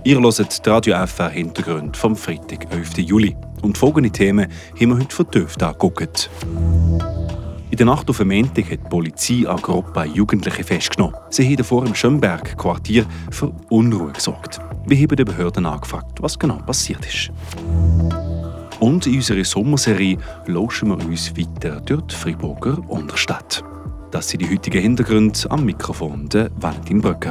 Ihr hört die Radio FR Hintergrund vom Freitag, 11. Juli. Und folgende Themen haben wir heute vertieft angeguckt. In der Nacht auf den Montag hat die Polizei eine Gruppe Jugendliche festgenommen. Sie haben davor im Schönberg-Quartier für Unruhe gesorgt. Wir haben den Behörden angefragt, was genau passiert ist. Und in unserer Sommerserie lauschen wir uns weiter durch die Freiburger Unterstadt. Das sind die heutigen Hintergründe, am Mikrofon der Valentin Bröcker.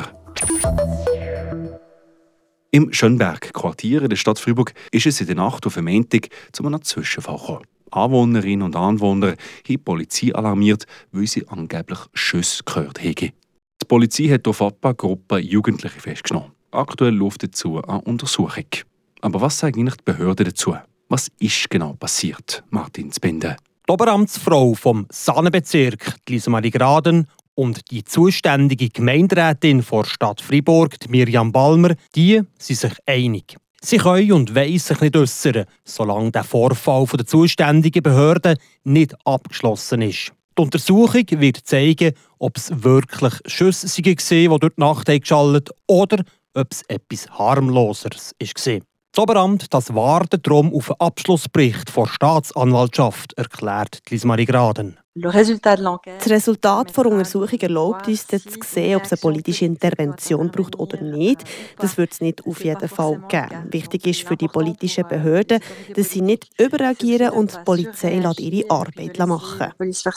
Im Schönberg-Quartier in der Stadt Freiburg ist es in der Nacht auf den Montag zu einem Zwischenfall gekommen. Anwohnerinnen und Anwohner haben die Polizei alarmiert, weil sie angeblich Schüsse gehört haben. Die Polizei hat auf eine Gruppe Jugendliche festgenommen. Aktuell läuft dazu eine Untersuchung. Aber was sagen eigentlich die Behörden dazu? Was ist genau passiert, Martin Zbinden? Die Oberamtsfrau vom Sahnebezirk, Lisa Marie Graden, und die zuständige Gemeinderätin der Stadt Freiburg, Mirjam Balmer, die sind sich einig. Sie können und wollen sich nicht äußern, solange der Vorfall von der zuständigen Behörde nicht abgeschlossen ist. Die Untersuchung wird zeigen, ob es wirklich Schüsse waren, die durch die Nacht geschaltet haben, oder ob es etwas Harmloseres war. Das Oberamt wartet darum auf einen Abschlussbericht der Staatsanwaltschaft, erklärt Lisa Marie Graden. Das Resultat der Untersuchung erlaubt uns, zu sehen, ob es eine politische Intervention braucht oder nicht. Das wird es nicht auf jeden Fall geben. Wichtig ist für die politischen Behörden, dass sie nicht überreagieren und die Polizei ihre Arbeit machen.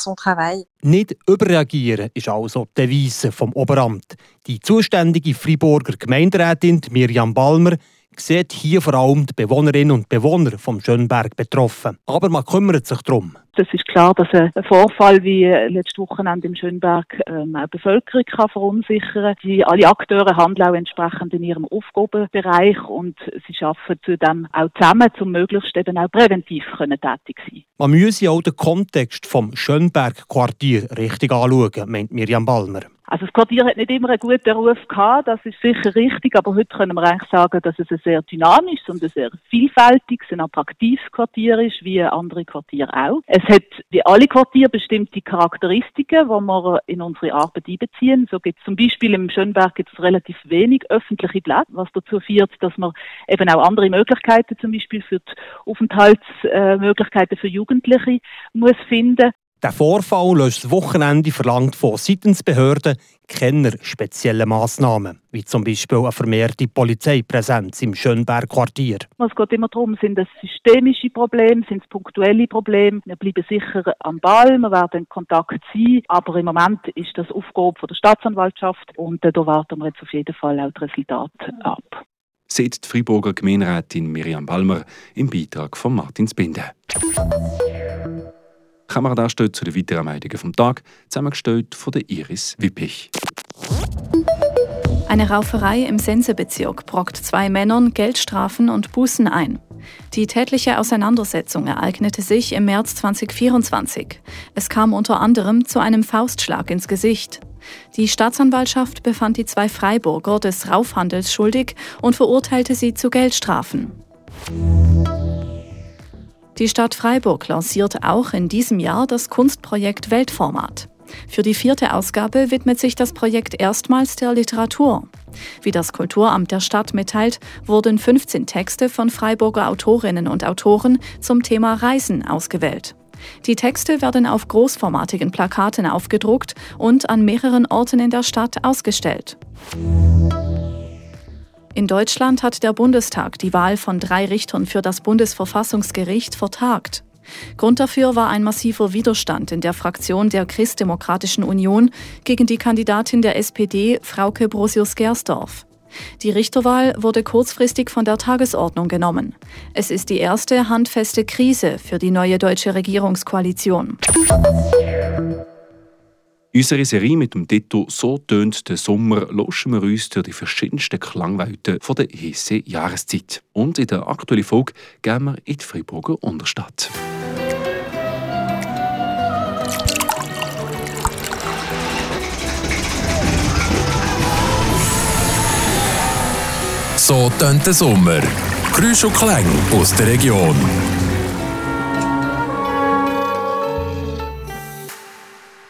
Nicht überreagieren ist also die Devise vom Oberamt. Die zuständige Freiburger Gemeinderätin Mirjam Balmer sieht hier vor allem die Bewohnerinnen und Bewohner vom Schönberg betroffen. Aber man kümmert sich darum. Es ist klar, dass ein Vorfall wie letztes Wochenende im Schönberg eine Bevölkerung kann verunsichern kann. Alle Akteure handeln auch entsprechend in ihrem Aufgabenbereich und sie arbeiten zudem auch zusammen, um möglichst eben auch präventiv tätig zu sein. Man müsse auch den Kontext vom Schönberg-Quartier richtig anschauen, meint Mirjam Balmer. Also das Quartier hat nicht immer einen guten Ruf gehabt, das ist sicher richtig, aber heute können wir eigentlich sagen, dass es ein sehr dynamisches und ein sehr vielfältiges, ein attraktives Quartier ist, wie andere Quartiere auch. Es hat wie alle Quartiere bestimmte Charakteristiken, die wir in unsere Arbeit einbeziehen. So gibt es zum Beispiel im Schönberg relativ wenig öffentliche Plätze, was dazu führt, dass man eben auch andere Möglichkeiten, zum Beispiel für die Aufenthaltsmöglichkeiten für Jugendliche, muss finden. Der Vorfall letztes Wochenende verlangt von seitens Behörden keine speziellen Massnahmen, wie zum Beispiel eine vermehrte Polizeipräsenz im Schönberg-Quartier. Es geht immer darum, sind es systemische Probleme, sind es punktuelle Probleme. Wir bleiben sicher am Ball, wir werden in Kontakt sein, aber im Moment ist das Aufgabe der Staatsanwaltschaft und da warten wir jetzt auf jeden Fall auch das Resultat ab. Sieht die Freiburger Gemeinderätin Mirjam Balmer im Beitrag von Martin Zbinden. Kameradarstellung zu den weiteren Meldungen vom Tag, zusammengestellt von der Iris Wippich. Eine Rauferei im Sensebezirk brockt 2 Männern Geldstrafen und Bußen ein. Die tätliche Auseinandersetzung ereignete sich im März 2024. Es kam unter anderem zu einem Faustschlag ins Gesicht. Die Staatsanwaltschaft befand die 2 Freiburger des Raufhandels schuldig und verurteilte sie zu Geldstrafen. Die Stadt Freiburg lanciert auch in diesem Jahr das Kunstprojekt Weltformat. Für die 4. Ausgabe widmet sich das Projekt erstmals der Literatur. Wie das Kulturamt der Stadt mitteilt, wurden 15 Texte von Freiburger Autorinnen und Autoren zum Thema Reisen ausgewählt. Die Texte werden auf großformatigen Plakaten aufgedruckt und an mehreren Orten in der Stadt ausgestellt. In Deutschland hat der Bundestag die Wahl von 3 Richtern für das Bundesverfassungsgericht vertagt. Grund dafür war ein massiver Widerstand in der Fraktion der Christdemokratischen Union gegen die Kandidatin der SPD, Frauke Brosius-Gersdorf. Die Richterwahl wurde kurzfristig von der Tagesordnung genommen. Es ist die erste handfeste Krise für die neue deutsche Regierungskoalition. Unsere Serie mit dem Titel «So tönt der Sommer» lauschen wir uns durch die verschiedensten Klangwelten der heißen Jahreszeit. Und in der aktuellen Folge gehen wir in die Freiburger Unterstadt. «So tönt der Sommer» – Geräusche und Klänge aus der Region.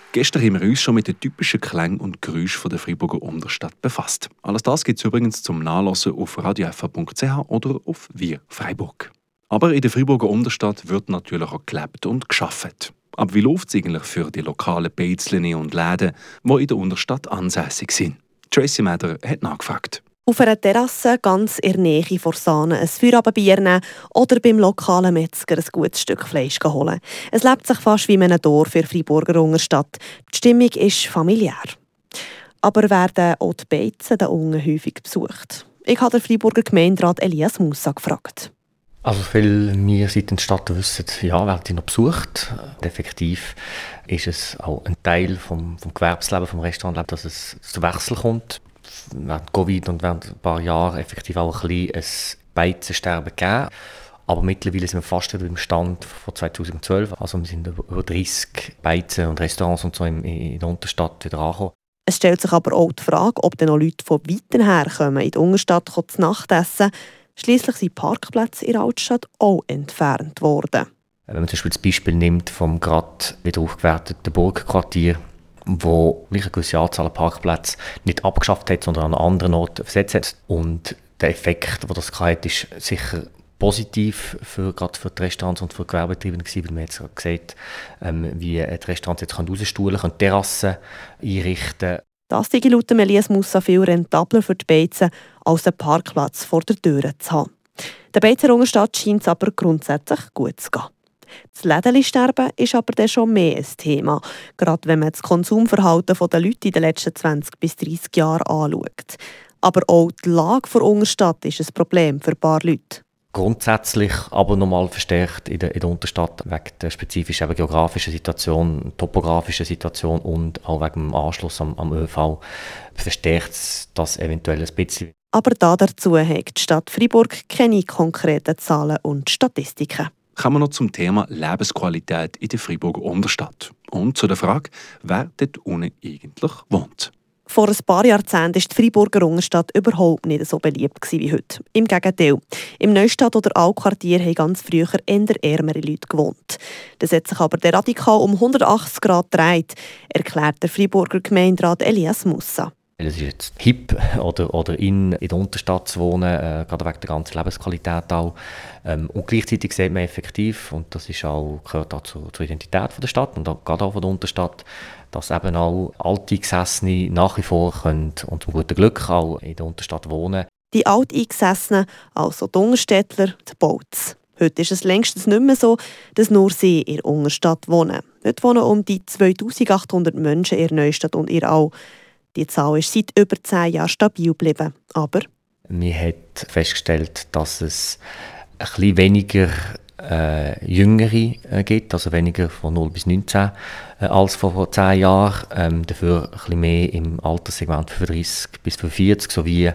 Gestern haben wir uns schon mit den typischen Klängen und Geräuschen der Freiburger Unterstadt befasst. Alles das gibt es übrigens zum Nachlesen auf radiofr.ch oder auf Wir Freiburg. Aber in der Freiburger Unterstadt wird natürlich auch gelebt und geschafft. Aber wie läuft es eigentlich für die lokalen Beizlen und Läden, die in der Unterstadt ansässig sind? Tracy Meder hat nachgefragt. Auf einer Terrasse ganz in der Nähe vor Sahne ein Feierabendbier nehmen oder beim lokalen Metzger ein gutes Stück Fleisch holen. Es lebt sich fast wie in einem Dorf in der Freiburger Unterstadt. Die Stimmung ist familiär. Aber werden auch die Beizen da unten häufig besucht? Ich habe den Freiburger Gemeinderat Elias Musa gefragt. Also viele wir seit der Stadt wissen, ja, werden die noch besucht. Effektiv ist es auch ein Teil vom Gewerbesleben, vom Restaurantleben, dass es zu Wechsel kommt. Während Covid und während ein paar Jahren effektiv auch ein bisschen ein Beizensterben gegeben. Aber mittlerweile sind wir fast wieder im Stand von 2012. Also wir sind über 30 Beizen und Restaurants und so in der Unterstadt wieder angekommen. Es stellt sich aber auch die Frage, ob dann noch Leute von weiten her kommen, in die Unterstadt zu Nacht essen. Schliesslich sind Parkplätze in der Altstadt auch entfernt worden. Wenn man zum Beispiel das Beispiel nimmt vom gerade wieder aufgewerteten Burgquartier, wo eine gewisse Anzahl an Parkplätzen nicht abgeschafft hat, sondern an einen anderen Ort versetzt hat. Und der Effekt, den das hat, ist sicher positiv gerade für die Restaurants und für die Gewerbebetriebe gewesen, weil man jetzt sieht, wie die Restaurants jetzt rausstuhlen können, Terrassen einrichten. Das sei laut Elias Musa viel rentabler für die Beizen, als einen Parkplatz vor der Tür zu haben. Der Beizer Unterstadt scheint es aber grundsätzlich gut zu gehen. Das Lädenli-Sterben ist aber dann schon mehr ein Thema, gerade wenn man das Konsumverhalten der Leute in den letzten 20 bis 30 Jahren anschaut. Aber auch die Lage der Unterstadt ist ein Problem für ein paar Leute. Grundsätzlich aber nochmal verstärkt in der Unterstadt wegen der spezifischen geografischen Situation, topografischen Situation und auch wegen dem Anschluss am ÖV verstärkt das eventuell ein bisschen. Aber dazu hat die Stadt Freiburg keine konkreten Zahlen und Statistiken. Kommen wir noch zum Thema Lebensqualität in der Freiburger Unterstadt und zu der Frage, wer dort unten eigentlich wohnt. Vor ein paar Jahrzehnten war die Freiburger Unterstadt überhaupt nicht so beliebt wie heute. Im Gegenteil. Im Neustadt- oder Altquartier haben ganz früher eher ärmere Leute gewohnt. Das hat sich aber radikal um 180 Grad gedreht, erklärt der Freiburger Gemeinderat Elias Musa. Es ist jetzt hip oder in der Unterstadt zu wohnen, gerade wegen der ganzen Lebensqualität auch. Und gleichzeitig sieht man effektiv, und das ist auch, gehört auch zur Identität der Stadt und auch, gerade auch von der Unterstadt, dass eben auch Alteingesessene nach wie vor können und zum guten Glück auch in der Unterstadt wohnen. Die Alteingesessenen, also die Unterstädtler, die Bautz. Heute ist es längstens nicht mehr so, dass nur sie in der Unterstadt wohnen. Heute wohnen um die 2800 Menschen in der Neustadt und in Au. Die Zahl ist seit über 10 Jahren stabil geblieben. Aber man hat festgestellt, dass es ein bisschen weniger Jüngere gibt, also weniger von 0 bis 19 als vor 10 Jahren. Dafür ein bisschen mehr im Alterssegment 35 bis 45 sowie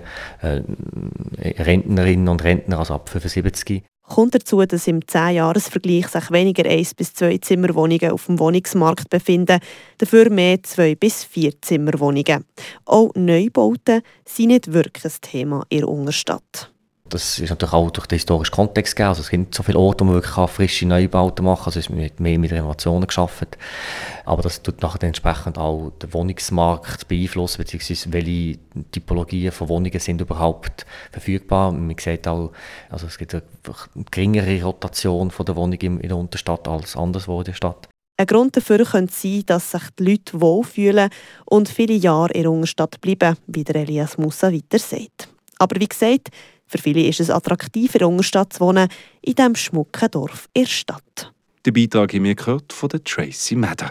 Rentnerinnen und Rentner, also ab 75. Kommt dazu, dass im 10-Jahres-Vergleich sich weniger 1- bis 2-Zimmerwohnungen auf dem Wohnungsmarkt befinden, dafür mehr 2- bis 4-Zimmerwohnungen. Auch Neubauten sind nicht wirklich ein Thema in der Unterstadt. Das ist natürlich auch durch den historischen Kontext gegeben. Also es gibt nicht so viele Orte, wo man wirklich frische Neubauten machen kann. Also es wird mehr mit Renovationen geschaffen. Aber das tut nachher entsprechend auch den Wohnungsmarkt beeinflussen, beziehungsweise welche Typologien von Wohnungen sind überhaupt verfügbar. Man sieht auch, also es gibt eine geringere Rotation von der Wohnungen in der Unterstadt als anderswo in der Stadt. Ein Grund dafür könnte sein, dass sich die Leute wohlfühlen und viele Jahre in der Unterstadt bleiben, wie der Elias Musa weiter sagt. Aber wie gesagt, für viele ist es attraktiver, in der Unterstadt zu wohnen, in diesem schmucken Dorf in der Stadt. Der Beitrag haben wir gehört von der Tracy Meder.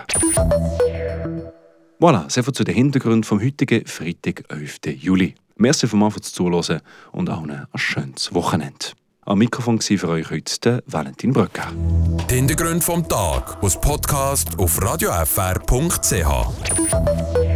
Voilà, so viel zu den Hintergründen vom heutigen Freitag, 11. Juli. Merci fürs Zuhören und auch ein schönes Wochenende. Am Mikrofon war für euch heute der Valentin Bröcker. Die Hintergründe vom Tag aus Podcast auf radiofr.ch.